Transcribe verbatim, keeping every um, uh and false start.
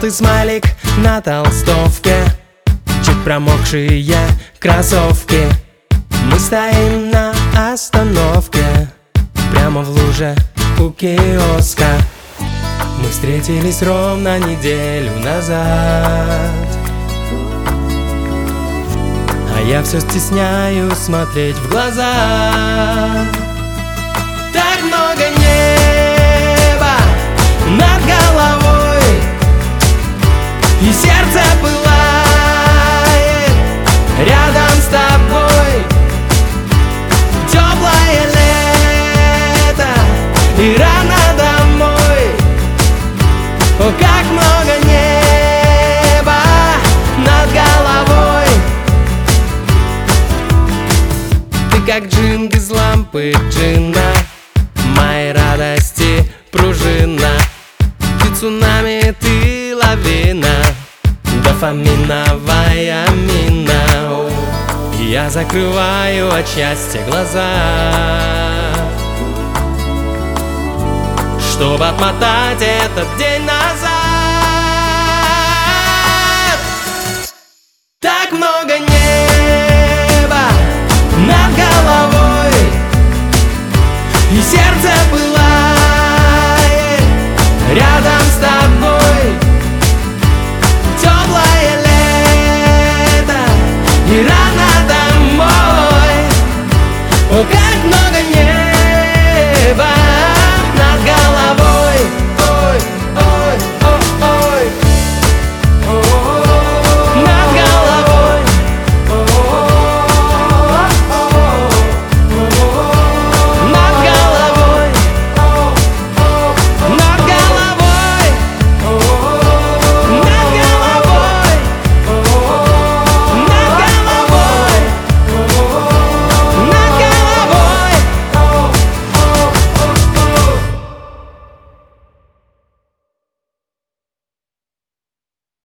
желтый смайлик на толстовке, чуть промокшие кроссовки. Мы стоим на остановке, прямо в луже у киоска. Мы встретились ровно неделю назад, а я все стесняюсь смотреть в глаза. Так много неба над головой, и сердце пылает рядом с тобой. Теплое лето и рано домой. О, как много неба над головой. Ты как джин из лампы джина, моей радости пружина. Ты цунами, ты лавина, дофаминовая мина. И я закрываю от счастья глаза, чтобы отмотать этот день назад. Так много неба над головой, и сердце было